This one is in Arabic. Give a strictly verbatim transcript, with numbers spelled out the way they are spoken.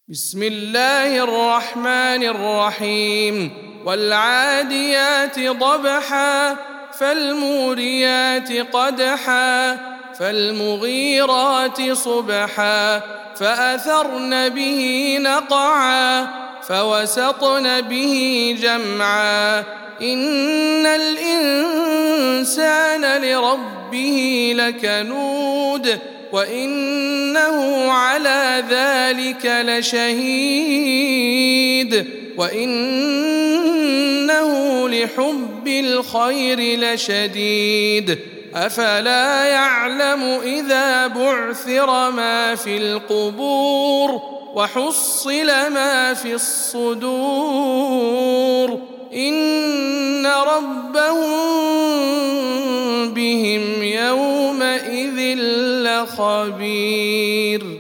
بسم الله الرحمن الرحيم والعاديات ضبحا فالموريات قدحا فالمغيرات صبحا فأثرن به نقعا فوسطن به جمعا إن الإنسان لربه لكنود وإنه على ذلك لشهيد وإنه لحب الخير لشديد أفلا يعلم إذا بعثر ما في القبور وحصل ما في الصدور إن ربهم بهم يومئذ لخبير.